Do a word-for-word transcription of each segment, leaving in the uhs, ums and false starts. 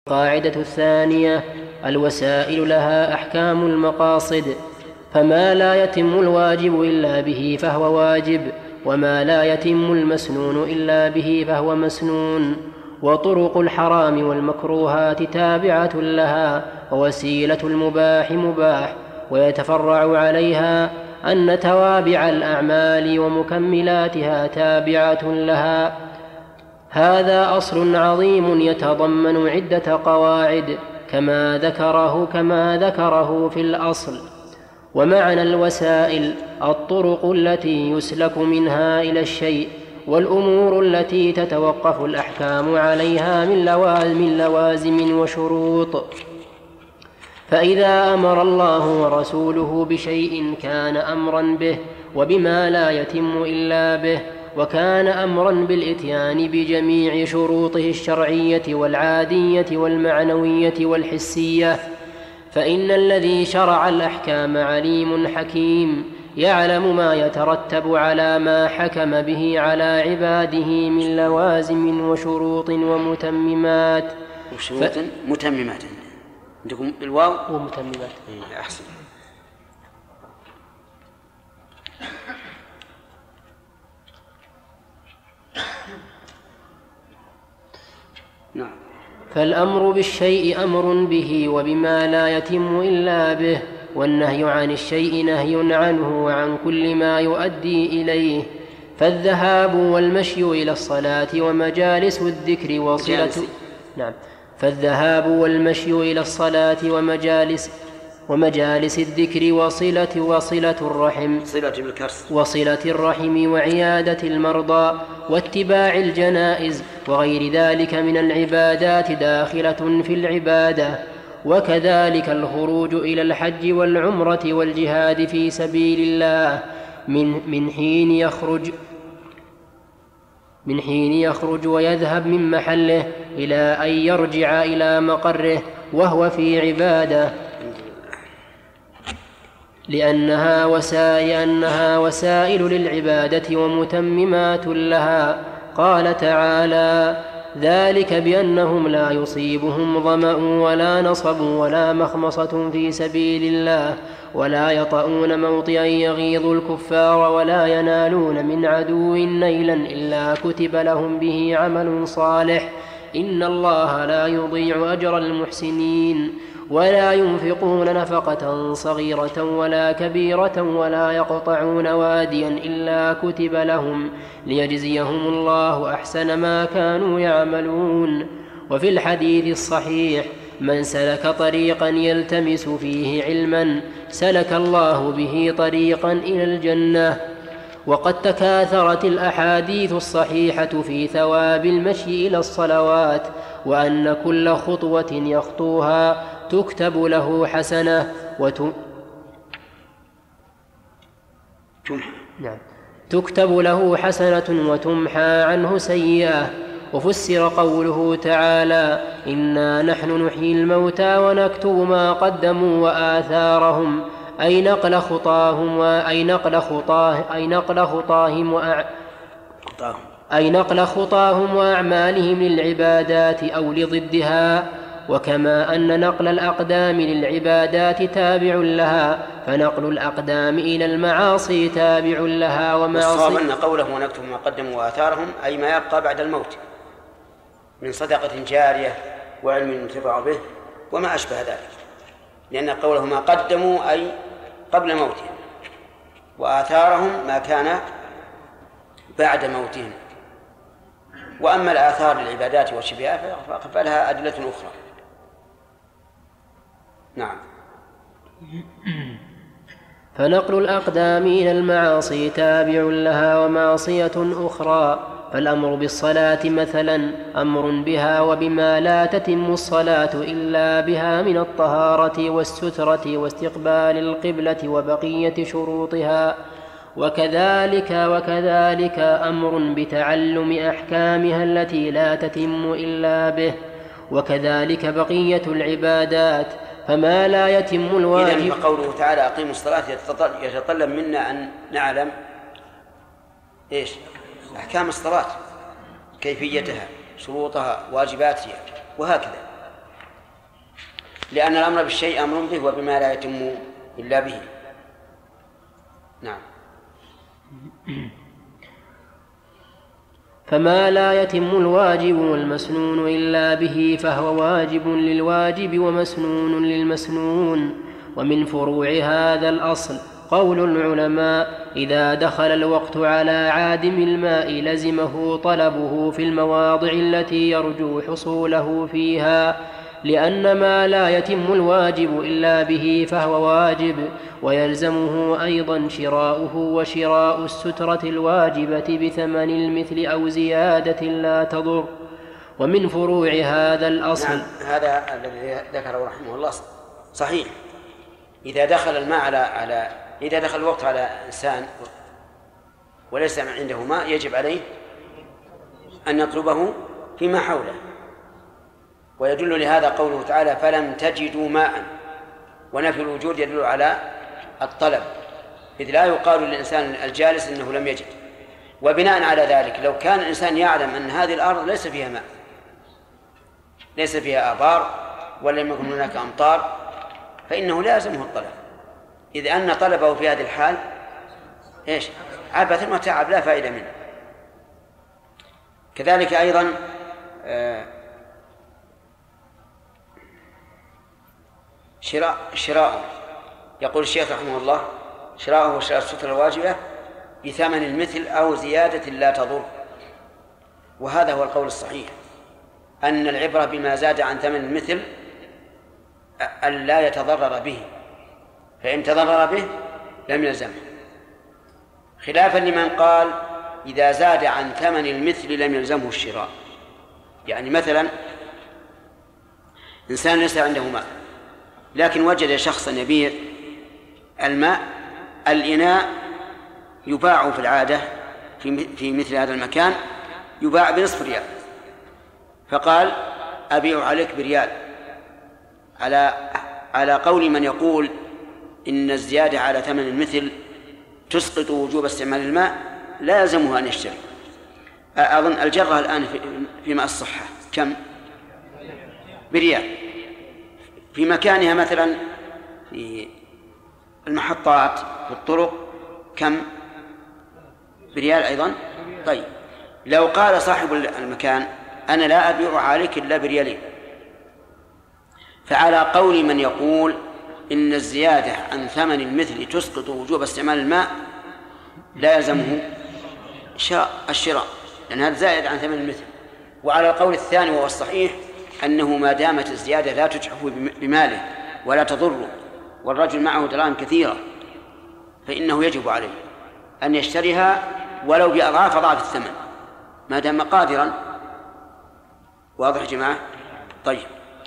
القاعدة الثانية: الوسائل لها أحكام المقاصد، فما لا يتم الواجب إلا به فهو واجب، وما لا يتم المسنون إلا به فهو مسنون. وطرق الحرام والمكروهات تابعة لها، ووسيلة المباح مباح، ويتفرع عليها أن توابع الأعمال ومكملاتها تابعة لها. هذا أصل عظيم يتضمن عدة قواعد كما ذكره كما ذكره في الأصل. ومعنى الوسائل الطرق التي يسلك منها إلى الشيء، والأمور التي تتوقف الأحكام عليها من لوازم وشروط. فإذا أمر الله ورسوله بشيء كان أمرا به وبما لا يتم إلا به، وكان أمرا بالإتيان بجميع شروطه الشرعية والعادية والمعنوية والحسية. فإن الذي شرع الأحكام عليم حكيم، يعلم ما يترتب على ما حكم به على عباده من لوازم وشروط ومتممات. وشروط ف... متممات عندكم الواو ومتممات. أحسن. نعم. فالأمر بالشيء أمر به وبما لا يتم إلا به، والنهي عن الشيء نهي عنه وعن كل ما يؤدي إليه. فالذهاب والمشي إلى الصلاة ومجالس الذكر وصلة نعم فالذهاب والمشي إلى الصلاة ومجالس ومجالس الذكر وصلة وصلة الرحم وصلة الرحم وعيادة المرضى واتباع الجنائز وغير ذلك من العبادات داخلة في العبادة. وكذلك الخروج إلى الحج والعمرة والجهاد في سبيل الله من من حين يخرج من حين يخرج ويذهب من محله إلى أن يرجع إلى مقره وهو في عبادة، لأنها وسائل, أنها وسائل للعبادة ومتممات لها. قال تعالى: ذلك بأنهم لا يصيبهم ظمأ ولا نصب ولا مخمصة في سبيل الله ولا يطؤون موطئا يغيظ الكفار ولا ينالون من عدو نيلا إلا كتب لهم به عمل صالح إن الله لا يضيع أجر المحسنين. ولا ينفقون نفقة صغيرة ولا كبيرة ولا يقطعون واديا إلا كتب لهم ليجزيهم الله أحسن ما كانوا يعملون. وفي الحديث الصحيح: من سلك طريقا يلتمس فيه علما سلك الله به طريقا إلى الجنة. وقد تكاثرت الأحاديث الصحيحة في ثواب المشي إلى الصلوات، وأن كل خطوة يخطوها تكتب له حسنة وت... نعم. تكتب له حسنة وتمحى عنه سيئة. وفسر قوله تعالى: إنا نحن نحيي الموتى ونكتب ما قدموا وآثارهم، أي نقل خطاهم وأي نقل خطاه أي نقل خطاهم وأع... أي نقل خطاهم وأعمالهم للعبادات أو لضدها. وكما أن نقل الأقدام للعبادات تابع لها، فنقل الأقدام إلى المعاصي تابع لها. ومعاصي الصواب أن قوله ونكتب ما قدموا وآثارهم أي ما يبقى بعد الموت من صدقة جارية وعلم ينتفع به وما أشبه ذلك، لأن قوله ما قدموا أي قبل موتهم، وآثارهم ما كان بعد موتهم. وأما الآثار للعبادات وشبهها فلها أدلة أخرى. نعم. فنقل الأقدام إلى المعاصي تابع لها ومعصية أخرى. فالأمر بالصلاة مثلا أمر بها وبما لا تتم الصلاة إلا بها من الطهارة والسترة واستقبال القبلة وبقية شروطها. وكذلك وكذلك أمر بتعلم أحكامها التي لا تتم إلا به، وكذلك بقية العبادات. فما لا يتم الواجب. إذن فقوله تعالى أقيموا الصلاة يتطلب منا أن نعلم إيش؟ أحكام الصلاة، كيفيتها، شروطها، واجباتها، وهكذا. لأن الأمر بالشيء أمر به وبما لا يتم إلا به. نعم. فما لا يتم الواجب والمسنون إلا به فهو واجب للواجب ومسنون للمسنون. ومن فروع هذا الأصل قول العلماء: إذا دخل الوقت على عادم الماء لزمه طلبه في المواضع التي يرجو حصوله فيها، لأن ما لا يتم الواجب إلا به فهو واجب، ويلزمه أيضا شراؤه وشراء السترة الواجبة بثمن المثل أو زيادة لا تضر. ومن فروع هذا الأصل. نعم، هذا الذي ذكره رحمه الله صحيح. إذا دخل الماء على على إذا دخل الوقت على إنسان وليس عنده ماء يجب عليه أن يطلبه فيما حوله. ويدل لهذا قوله تعالى: فلم تجدوا ماء، ونفي الوجود يدل على الطلب، إذ لا يقال للإنسان الجالس إنه لم يجد. وبناء على ذلك لو كان الإنسان يعلم أن هذه الأرض ليس فيها ماء، ليس فيها آبار ولم يكن هناك أمطار، فإنه لازمه الطلب، إذ أن طلبه في هذه الحال إيش؟ عبث وتعب لا فائدة منه. كذلك أيضا شراء شراء يقول الشيخ رحمه الله: شراءه وشراء السترة الواجبة بثمن المثل أو زيادة لا تضر. وهذا هو القول الصحيح، أن العبرة بما زاد عن ثمن المثل أن لا يتضرر به، فإن تضرر به لم يلزمه، خلافا لمن قال إذا زاد عن ثمن المثل لم يلزمه الشراء. يعني مثلا إنسان ليس عنده ماء لكن وجد شخصا يبيع الماء، الإناء يباع في العادة في مثل هذا المكان يباع بنصف ريال، فقال: أبيع عليك بريال، على على قول من يقول إن الزيادة على ثمن المثل تسقط وجوب استعمال الماء، لازمه أن يشتري. أظن الجرة الآن في ماء الصحة كم؟ بريال. في مكانها مثلا في المحطات في الطرق كم؟ بريال أيضا. طيب لو قال صاحب المكان: أنا لا أبيع عليك إلا بريالين، فعلى قول من يقول إن الزيادة عن ثمن المثل تسقط وجوب استعمال الماء لا يلزمه الشراء، لأن هذا زائد عن ثمن المثل. وعلى القول الثاني وهو الصحيح أنه ما دامت الزيادة لا تجحف بماله ولا تضره والرجل معه دراهم كثيرة فإنه يجب عليه أن يشتريها ولو بأضعاف أضعاف الثمن ما دام قادرا. واضح يا جماعة؟ طيب.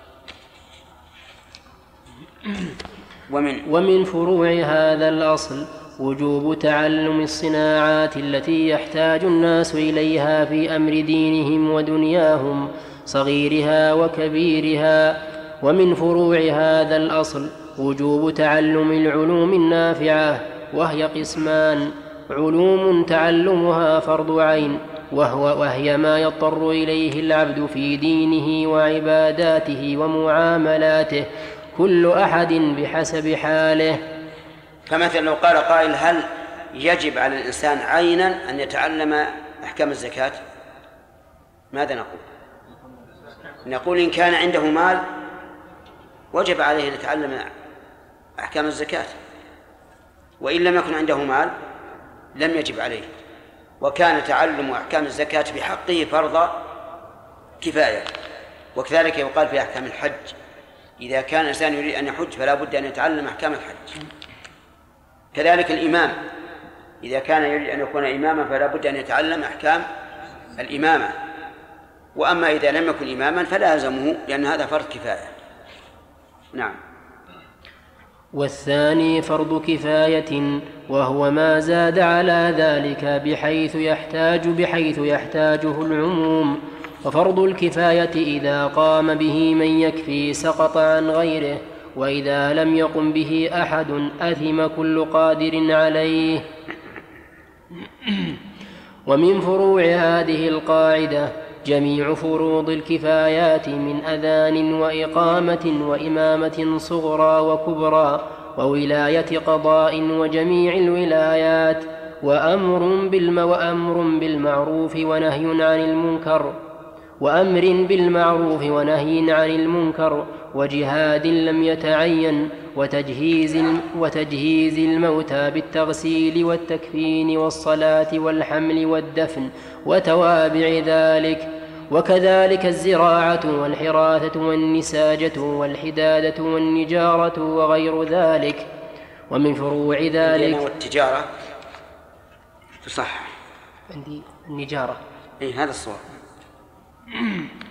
ومن ومن فروع هذا الأصل وجوب تعلم الصناعات التي يحتاج الناس إليها في أمر دينهم ودنياهم صغيرها وكبيرها. ومن فروع هذا الأصل وجوب تعلم العلوم النافعة، وهي قسمان: علوم تعلمها فرض عين، وهو وهي ما يضطر إليه العبد في دينه وعباداته ومعاملاته، كل أحد بحسب حاله. فمثلا لو قال قائل: هل يجب على الإنسان عينا أن يتعلم أحكام الزكاة؟ ماذا نقول؟ نقول إن كان عنده مال وجب عليه أن يتعلم أحكام الزكاة، وإن لم يكن عنده مال لم يجب عليه. وكان تعلم أحكام الزكاة بحقه فرض كفاية. وكذلك يقال في أحكام الحج: إذا كان الإنسان يريد أن يحج فلا بد أن يتعلم أحكام الحج. كذلك الإمام إذا كان يريد أن يكون إماما فلا بد أن يتعلم أحكام الإمامة. وأما إذا لم يكن إماما فلا يلزمه، لأن هذا فرض كفاية. نعم. والثاني فرض كفاية، وهو ما زاد على ذلك بحيث يحتاج بحيث يحتاجه العموم. وفرض الكفاية إذا قام به من يكفي سقط عن غيره، وإذا لم يقم به أحد أثم كل قادر عليه. ومن فروع هذه القاعدة جميع فروض الكفايات من أذان وإقامة وإمامة صغرى وكبرى وولاية قضاء وجميع الولايات وأمر, بالم وأمر بالمعروف ونهي عن المنكر وأمر بالمعروف ونهي عن المنكر وجهاد لم يتعين وتجهيز, وتجهيز الموتى بالتغسيل والتكفين والصلاة والحمل والدفن وتوابع ذلك، وكذلك الزراعة والحراثة والنساجة والحدادة والنجارة وغير ذلك. ومن فروع ذلك والتجارة تصح عندي النجارة. إيه هذا الصواب.